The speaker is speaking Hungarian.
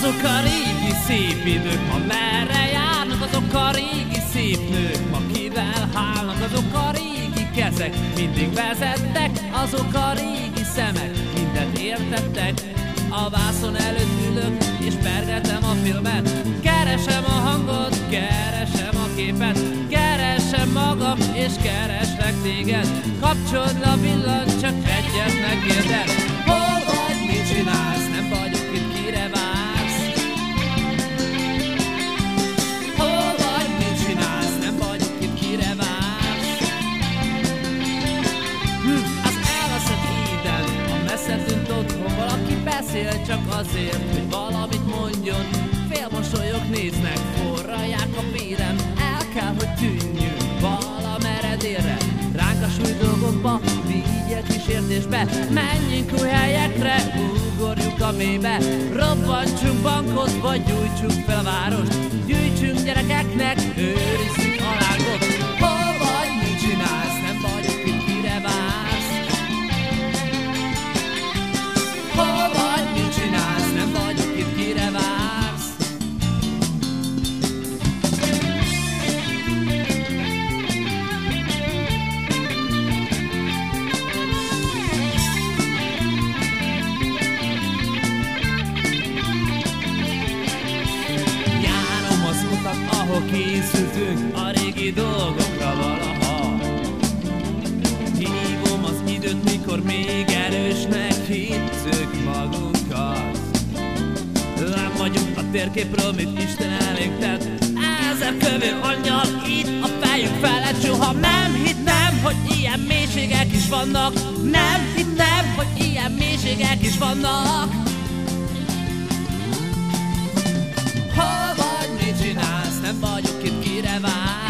Azok a régi szép idők, ma merre járnak, azok a régi szép nők, ma kivel hálnak, azok a régi kezek, mindig vezettek, azok a régi szemek, mindent értettek. A vászon előtt ülök, és pergetem a filmet, keresem a hangot, keresem a képet, keresem magam, és kereslek téged. Kapcsold le a villant, csak egyet megkérdez. Hol vagy, mit csinálsz, nem vagyok itt, kire vársz? Hol vagy, mit csinálsz, nem vagyok itt, kire vársz? Az elveszett éden, a messze tűnt otthon, valaki beszél csak azért, hogy valamit mondjon. Félmosolyok néznek, forralják a vérem, el kell, hogy tűnjünk valamerre délre. Ránk a súly dolgokba, vigyek kísértésbe, menjünk új helyekre, ugorjuk a mélybe. Robbantsunk bankot, vagy gyújtsuk fel a várost, gyűjtsünk gyerekeknek, őrizzük a lángot. Hol vagy, mit csinálsz, nem vagyok itt, kire vársz? Hol vagy, mit csinálsz, nem vagyok itt, kire vársz? Ahol készültünk a régi dolgokra valaha. Hívom az időt, mikor még erősnek hittük magunkat. Nem vagyunk a térképről, mit Isten elénk tett. Ezer kövő angyal itt a fejünk felett. Soha nem hittem, hogy ilyen mélységek is vannak. Nem hittem, hogy ilyen mélységek is vannak. Hol vagy, mit csinálsz, nem vagyok itt, kire vársz?